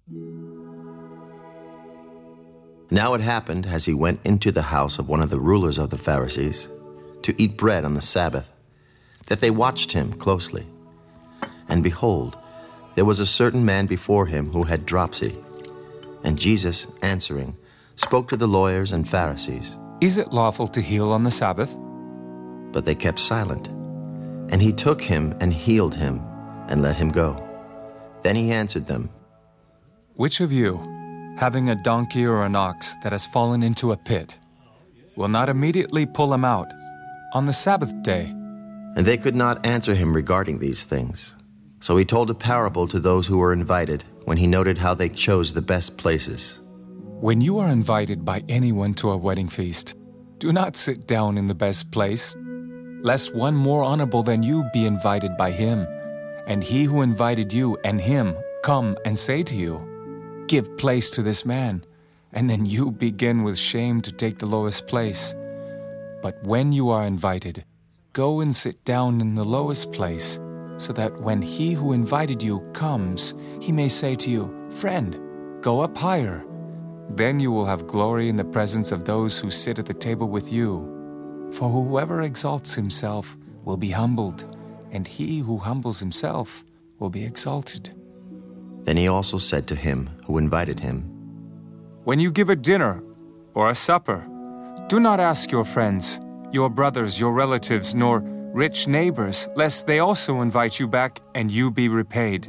Now it happened, as he went into the house of one of the rulers of the Pharisees to eat bread on the Sabbath, that they watched him closely. And behold, there was a certain man before him who had dropsy. And Jesus, answering, spoke to the lawyers and Pharisees. Is it lawful to heal on the Sabbath? But they kept silent. And he took him and healed him and let him go. Then he answered them, Which of you, having a donkey or an ox that has fallen into a pit, will not immediately pull him out on the Sabbath day? And they could not answer him regarding these things. So he told a parable to those who were invited, when he noted how they chose the best places. When you are invited by anyone to a wedding feast, do not sit down in the best place, lest one more honorable than you be invited by him, and he who invited you and him come and say to you, Give place to this man, and then you begin with shame to take the lowest place. But when you are invited, go and sit down in the lowest place, so that when he who invited you comes, he may say to you, Friend, go up higher. Then you will have glory in the presence of those who sit at the table with you. For whoever exalts himself will be humbled, and he who humbles himself will be exalted. Then he also said to him who invited him, When you give a dinner or a supper, do not ask your friends, your brothers, your relatives, nor rich neighbors, lest they also invite you back and you be repaid.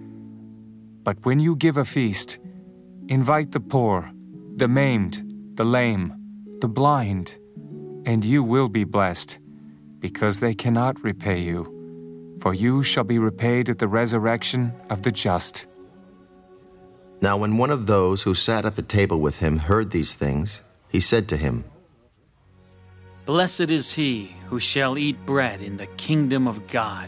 But when you give a feast, invite the poor, the maimed, the lame, the blind, and you will be blessed, because they cannot repay you, for you shall be repaid at the resurrection of the just. Now when one of those who sat at the table with him heard these things, he said to him, Blessed is he who shall eat bread in the kingdom of God.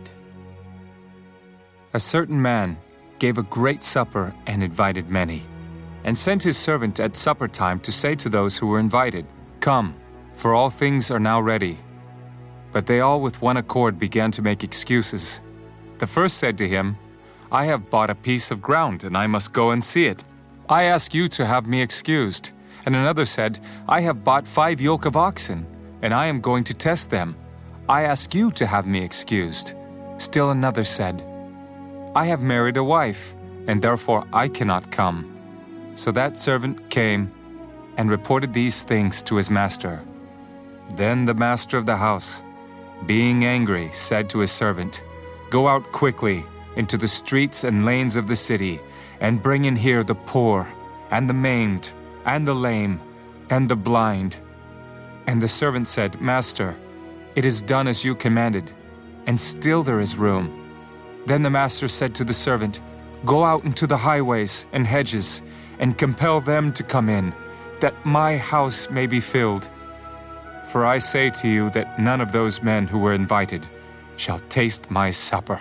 A certain man gave a great supper and invited many, and sent his servant at supper time to say to those who were invited, Come, for all things are now ready. But they all with one accord began to make excuses. The first said to him, I have bought a piece of ground, and I must go and see it. I ask you to have me excused. And another said, I have bought 5 yoke of oxen, and I am going to test them. I ask you to have me excused. Still another said, I have married a wife, and therefore I cannot come. So that servant came and reported these things to his master. Then the master of the house, being angry, said to his servant, Go out quickly into the streets and lanes of the city, and bring in here the poor, and the maimed, and the lame, and the blind. And the servant said, Master, it is done as you commanded, and still there is room. Then the master said to the servant, Go out into the highways and hedges, and compel them to come in, that my house may be filled. For I say to you that none of those men who were invited shall taste my supper.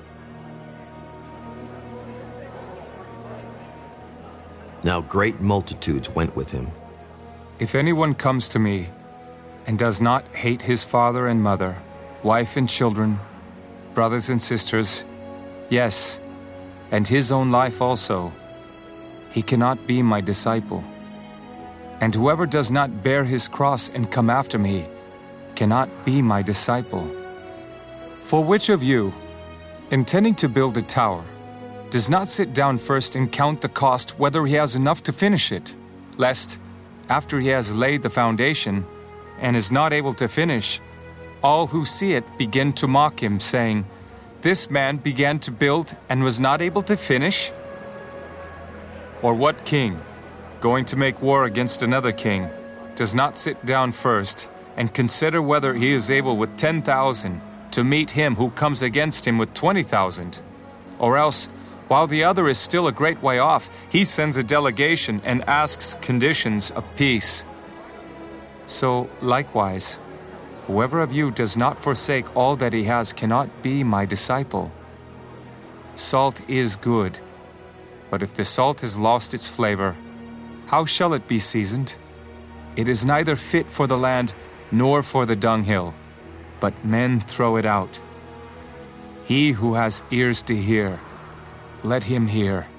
Now great multitudes went with him. If anyone comes to me and does not hate his father and mother, wife and children, brothers and sisters, yes, and his own life also, he cannot be my disciple. And whoever does not bear his cross and come after me cannot be my disciple. For which of you, intending to build a tower, does not sit down first and count the cost whether he has enough to finish it, lest, after he has laid the foundation and is not able to finish, all who see it begin to mock him, saying, This man began to build and was not able to finish? Or what king, going to make war against another king, does not sit down first and consider whether he is able with 10,000 to meet him who comes against him with 20,000? Or else, while the other is still a great way off, he sends a delegation and asks conditions of peace. So, likewise, whoever of you does not forsake all that he has cannot be my disciple. Salt is good, but if the salt has lost its flavor, how shall it be seasoned? It is neither fit for the land nor for the dunghill, but men throw it out. He who has ears to hear, let him hear.